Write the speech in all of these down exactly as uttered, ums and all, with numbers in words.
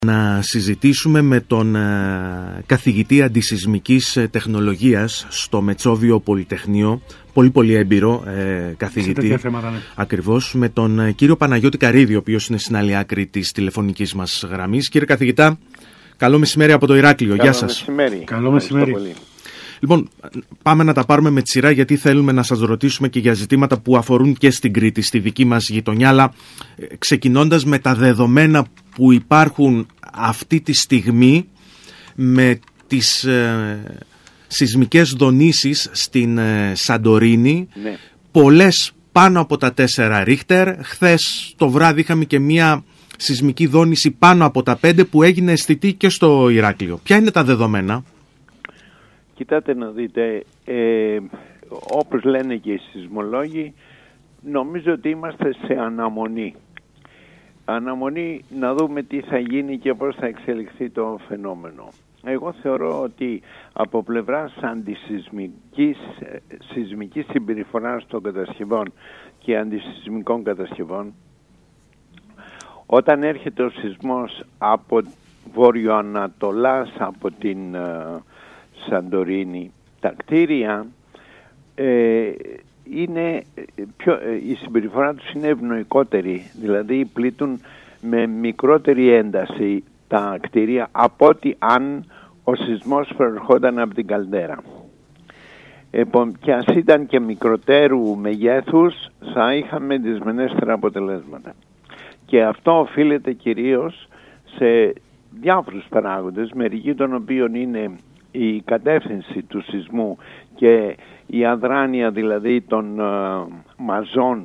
Να συζητήσουμε με τον ε, καθηγητή αντισυσμικής τεχνολογίας στο Μετσόβιο Πολυτεχνείο, πολύ πολύ έμπειρο ε, καθηγητή, θέματα, ναι. Ακριβώς, με τον ε, κύριο Παναγιώτη Καρύδη, ο οποίος είναι στην άλλη άκρη της τηλεφωνικής μας γραμμής. Κύριε καθηγητά, καλό μεσημέρι από το Ηράκλειο. Καλό Γεια σας. Μεσημέρι. Καλό μεσημέρι. Λοιπόν, πάμε να τα πάρουμε με τη σειρά, γιατί θέλουμε να σας ρωτήσουμε και για ζητήματα που αφορούν και στην Κρήτη, στη δική μας γειτονιά, αλλά ξεκινώντας με τα δεδομένα που υπάρχουν αυτή τη στιγμή με τις ε, σεισμικές δονήσεις στην ε, Σαντορίνη, ναι. Πολλές πάνω από τα τέσσερα Ρίχτερ. Χθες το βράδυ είχαμε και μία σεισμική δόνηση πάνω από τα πέντε που έγινε αισθητή και στο Ηράκλειο. Ποια είναι τα δεδομένα? Κοιτάτε να δείτε, ε, όπως λένε και οι σεισμολόγοι, νομίζω ότι είμαστε σε αναμονή. Αναμονή να δούμε τι θα γίνει και πώς θα εξελιχθεί το φαινόμενο. Εγώ θεωρώ ότι από πλευράς αντισυσμικής σεισμικής συμπεριφοράς των κατασκευών και αντισυσμικών κατασκευών, όταν έρχεται ο σεισμός από βορειοανατολάς, από την uh, Σαντορίνη, τα κτίρια ε, είναι πιο, η συμπεριφορά τους είναι ευνοϊκότερη, δηλαδή πλήττουν με μικρότερη ένταση τα κτίρια από ότι αν ο σεισμός προερχόταν από την καλδέρα. Λοιπόν, και ας ήταν και μικροτέρου μεγέθους, θα είχαμε δυσμενέστερα αποτελέσματα. Και αυτό οφείλεται κυρίως σε διάφορους παράγοντες, μερικοί των οποίων είναι η κατεύθυνση του σεισμού και η αδράνεια δηλαδή των uh, μαζών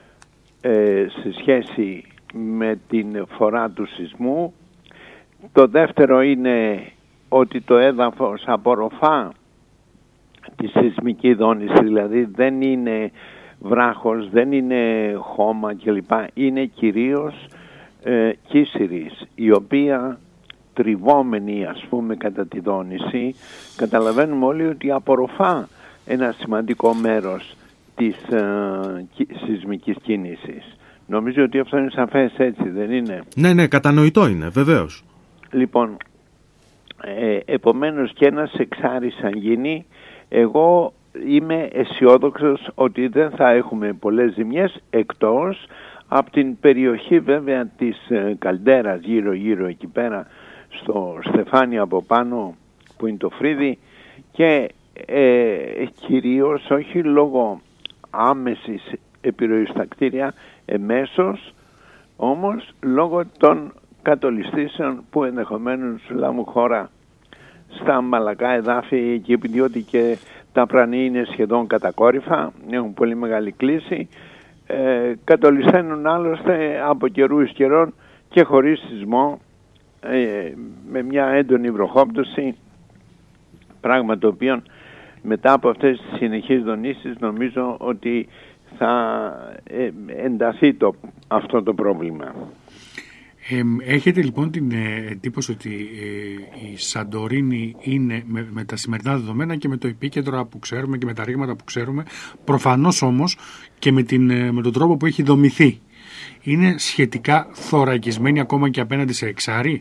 ε, σε σχέση με την φορά του σεισμού. Το δεύτερο είναι ότι το έδαφος απορροφά τη σεισμική δόνηση, δηλαδή δεν είναι βράχος, δεν είναι χώμα κλπ. Είναι κυρίως ε, κύσσυρης, η οποία τριβόμενη ας πούμε κατά τη δόνηση, καταλαβαίνουμε όλοι ότι απορροφά ένα σημαντικό μέρος της uh, σεισμικής κίνησης. Νομίζω ότι αυτό είναι σαφές, έτσι δεν είναι? Ναι, ναι, κατανοητό είναι, βεβαίως. Λοιπόν, ε, επομένως και ένας εξάρις αν γίνει, εγώ είμαι αισιόδοξος ότι δεν θα έχουμε πολλές ζημιές, εκτός από την περιοχή βέβαια της uh, καλντέρας γύρω γύρω εκεί πέρα, στο στεφάνι από πάνω που είναι το Φρύδι, και ε, κυρίως όχι λόγω άμεσης επιρροής στα κτίρια, εμέσως όμως λόγω των κατολιστήσεων που ενδεχομένως λάβουν χώρα στα μαλακά εδάφη εκεί, διότι και τα πρανή είναι σχεδόν κατακόρυφα, έχουν πολύ μεγάλη κλίση, ε, κατολισταίνουν άλλωστε από καιρού εις καιρών και χωρίς σεισμό, Ε, με μια έντονη βροχόπτωση, πράγμα το οποίο μετά από αυτές τις συνεχείς δονήσεις νομίζω ότι θα ε, ενταθεί το, αυτό το πρόβλημα. Ε, έχετε λοιπόν την ε, εντύπωση ότι ε, η Σαντορίνη είναι με, με τα σημερινά δεδομένα και με το επίκεντρο που ξέρουμε και με τα ρήγματα που ξέρουμε, προφανώς όμως και με, την, ε, με τον τρόπο που έχει δομηθεί, είναι σχετικά θωρακισμένη ακόμα και απέναντι σε εξάρι?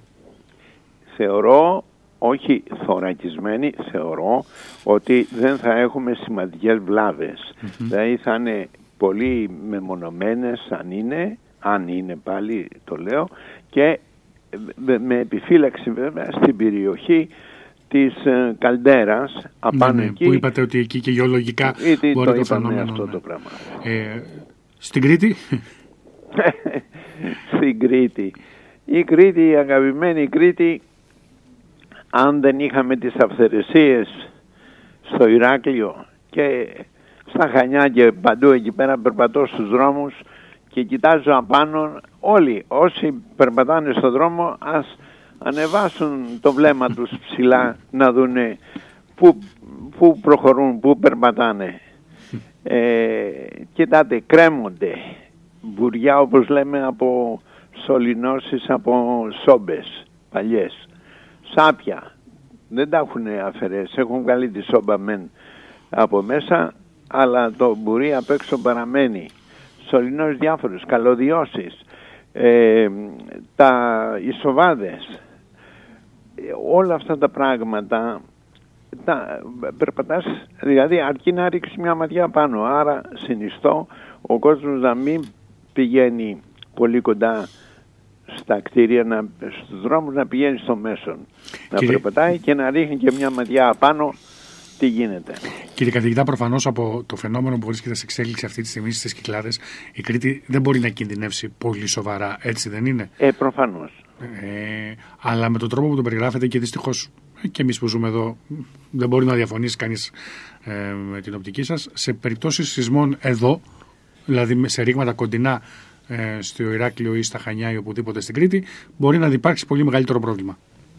Θεωρώ, όχι θωρακισμένη, θεωρώ ότι δεν θα έχουμε σημαντικές βλάβες. Mm-hmm. Δηλαδή θα είναι πολύ μεμονωμένες αν είναι, αν είναι πάλι το λέω, και με, με επιφύλαξη βέβαια στην περιοχή της ε, καλντέρας απάνω, ναι, ναι, εκεί. Που είπατε ότι εκεί και γεωλογικά ήδη μπορεί το, το είπαμε φαινόμενο, αυτό, ναι, το πράγμα. Ε, στην Κρήτη? Στην Κρήτη. Η Κρήτη, η αγαπημένη Κρήτη, αν δεν είχαμε τις αυθαιρεσίες στο Ηράκλειο και στα Χανιά και παντού εκεί πέρα, περπατώ στους δρόμους και κοιτάζω απάνω, όλοι όσοι περπατάνε στον δρόμο ας ανεβάσουν το βλέμμα τους ψηλά να δούνε πού, πού προχωρούν, πού περπατάνε. Ε, κοιτάτε, κρέμονται μπουριά όπως λέμε από σωληνώσεις, από σόμπες παλιές, σάπια, δεν τα έχουν αφαιρέσει, έχουν βγάλει τη σόμπα μεν από μέσα, αλλά το μπουρί απ' έξω παραμένει. Σωληνώσεις διάφορους, καλωδιώσεις, ε, τα ισοβάδες, όλα αυτά τα πράγματα τα περπατάς, δηλαδή αρκεί να ρίξει μια ματιά πάνω. Άρα συνιστώ ο κόσμος να μην πηγαίνει πολύ κοντά στα κτίρια, να, στους δρόμους, να πηγαίνει στο μέσον, να Κύριε... περπατάει και να ρίχνει και μια ματιά πάνω τι γίνεται. Κύριε καθηγητά, προφανώς από το φαινόμενο που βρίσκεται σε εξέλιξη αυτή τη στιγμή στις Κυκλάδες, η Κρήτη δεν μπορεί να κινδυνεύσει πολύ σοβαρά, έτσι δεν είναι? Ε, προφανώς. Ε, αλλά με τον τρόπο που το περιγράφεται, και δυστυχώς και εμείς που ζούμε εδώ δεν μπορεί να διαφωνήσει κανείς ε, με την οπτική σας, σε περιπτώσεις σεισμών εδώ, δηλαδή σε ρήγματα κοντινά ε, στο Ηράκλειο ή στα Χανιά ή οπουδήποτε στην Κρήτη, μπορεί να υπάρξει πολύ μεγαλύτερο πρόβλημα.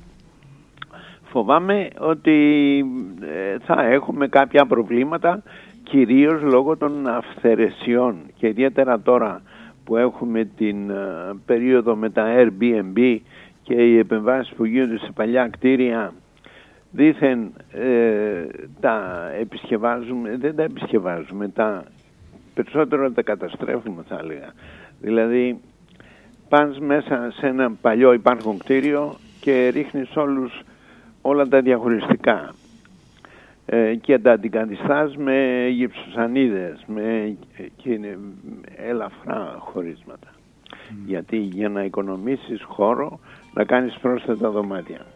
Φοβάμαι ότι θα έχουμε κάποια προβλήματα, κυρίως λόγω των αυθαιρεσιών, και ιδιαίτερα τώρα που έχουμε την περίοδο με τα Airbnb και οι επεμβάσεις που γίνονται σε παλιά κτίρια. Δήθεν ε, τα επισκευάζουμε, δεν τα επισκευάζουμε, τα περισσότερο τα καταστρέφουμε, θα έλεγα. Δηλαδή πας μέσα σε ένα παλιό υπάρχον κτίριο και ρίχνεις όλους όλα τα διαχωριστικά ε, και τα αντικαθιστάς με γυψοσανίδες, με και ελαφρά χωρίσματα. Mm. Γιατί για να οικονομήσεις χώρο, να κάνεις πρόσθετα δωμάτια.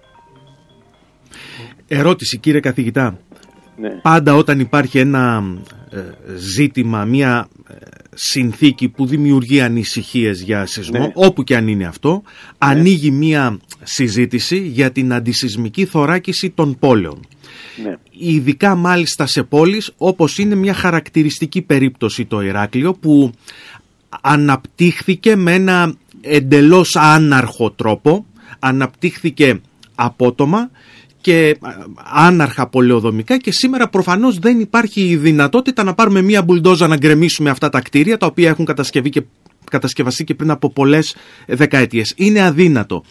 Ερώτηση, κύριε καθηγητά. Ναι. Πάντα όταν υπάρχει ένα ε, ζήτημα, μια ε, συνθήκη που δημιουργεί ανησυχίες για σεισμό, ναι, όπου και αν είναι αυτό, ναι, ανοίγει μια συζήτηση για την αντισεισμική θωράκιση των πόλεων. Ναι. Ειδικά μάλιστα σε πόλεις όπως είναι μια χαρακτηριστική περίπτωση το Ηράκλειο, που αναπτύχθηκε με ένα εντελώς άναρχο τρόπο, αναπτύχθηκε απότομα και άναρχα πολεοδομικά, και σήμερα προφανώς δεν υπάρχει η δυνατότητα να πάρουμε μία μπουλντόζα να γκρεμίσουμε αυτά τα κτίρια, τα οποία έχουν κατασκευεί και, κατασκευαστεί και πριν από πολλές δεκαετίες. Είναι αδύνατο.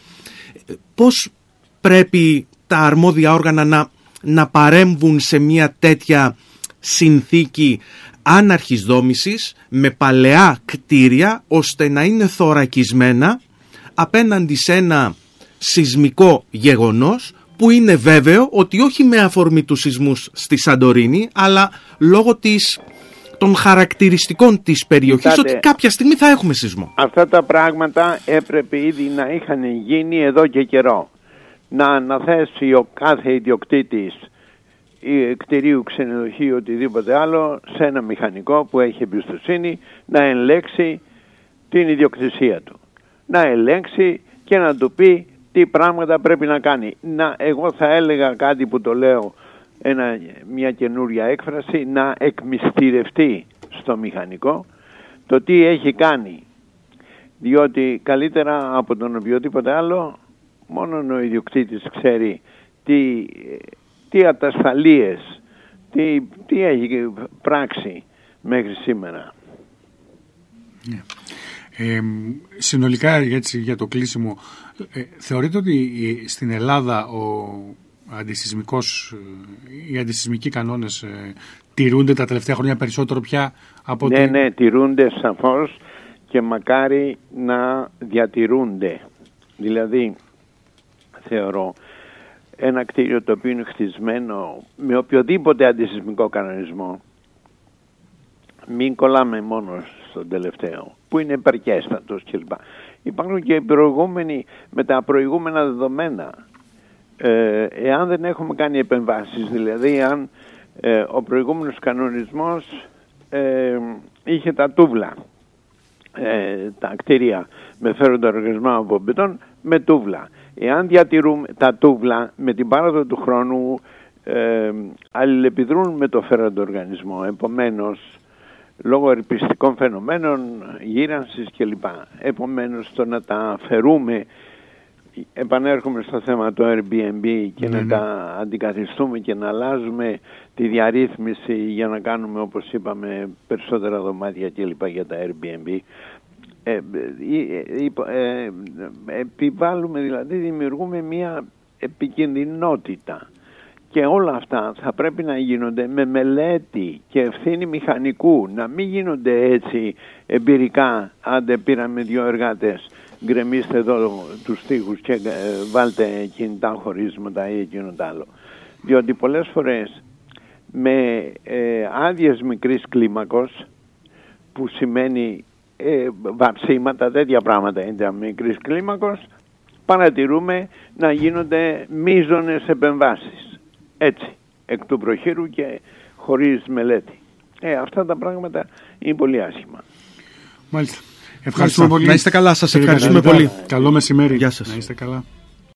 Πώς πρέπει τα αρμόδια όργανα να, να παρέμβουν σε μία τέτοια συνθήκη άναρχης δόμησης με παλαιά κτίρια, ώστε να είναι θωρακισμένα απέναντι σε ένα σεισμικό γεγονός, που είναι βέβαιο ότι όχι με αφορμή του σεισμούς στη Σαντορίνη, αλλά λόγω της, των χαρακτηριστικών της περιοχής, Κοιτάτε, ότι κάποια στιγμή θα έχουμε σεισμό. Αυτά τα πράγματα έπρεπε ήδη να είχαν γίνει εδώ και καιρό. Να αναθέσει ο κάθε ιδιοκτήτης κτηρίου, ξενοδοχείου, οτιδήποτε άλλο, σε ένα μηχανικό που έχει εμπιστοσύνη, να ελέγξει την ιδιοκτησία του. Να ελέγξει και να του πει τι πράγματα πρέπει να κάνει. Να, εγώ θα έλεγα κάτι που το λέω, ένα, μια καινούρια έκφραση, να εκμυστηρευτεί στο μηχανικό το τι έχει κάνει. Διότι καλύτερα από τον οποιοδήποτε άλλο, μόνο ο ιδιοκτήτης ξέρει τι, τι ατασταλίες, τι, τι έχει πράξει μέχρι σήμερα. Yeah. Ε, συνολικά, έτσι, για το κλείσιμο, ε, θεωρείτε ότι στην Ελλάδα ο αντισεισμικός, οι αντισεισμικοί κανόνες ε, τηρούνται τα τελευταία χρόνια περισσότερο πια από ναι, ότι... Ναι, τηρούνται σαφώς, και μακάρι να διατηρούνται. Δηλαδή, θεωρώ, ένα κτίριο το οποίο είναι χτισμένο με οποιοδήποτε αντισεισμικό κανονισμό, μην κολλάμε μόνο στον τελευταίο, που είναι επαρκέστατος κλπ. Υπάρχουν και οι προηγούμενοι με τα προηγούμενα δεδομένα. Ε, εάν δεν έχουμε κάνει επεμβάσεις, δηλαδή αν ε, ο προηγούμενος κανονισμός ε, είχε τα τούβλα, ε, τα κτίρια με φέροντα οργανισμό από μπετόν με τούβλα. Εάν διατηρούμε τα τούβλα, με την πάροδο του χρόνου ε, αλληλεπιδρούν με το φέροντα οργανισμό. Επομένως, λόγω ερπιστικών φαινομένων, γύρανσης κλπ. Επομένως, το να τα αφαιρούμε, επανέρχομαι στο θέμα του Airbnb, και ναι, να ναι. τα αντικαθιστούμε και να αλλάζουμε τη διαρρύθμιση για να κάνουμε, όπως είπαμε, περισσότερα δωμάτια κλπ. Για τα Airbnb. Ε, ε, ε, ε, επιβάλλουμε, δηλαδή δημιουργούμε μια επικινδυνότητα, Και όλα αυτά θα πρέπει να γίνονται με μελέτη και ευθύνη μηχανικού, να μην γίνονται έτσι εμπειρικά. Άντε πήραμε δύο εργάτες, γκρεμίστε εδώ τους τοίχους και βάλτε κινητά χωρίσματα ή εκείνο το άλλο. Διότι πολλές φορές με ε, άδειες μικρής κλίμακος, που σημαίνει ε, βαψίματα, τέτοια πράγματα είναι μικρής κλίμακος, παρατηρούμε να γίνονται μείζονες επεμβάσεις. Έτσι, εκ του προχείρου και χωρίς μελέτη. Ε, αυτά τα πράγματα είναι πολύ άσχημα. Μάλιστα. Ευχαριστούμε πολύ. Να είστε καλά, σας ευχαριστούμε πολύ. Καλό μεσημέρι. Γεια σας. Να είστε καλά.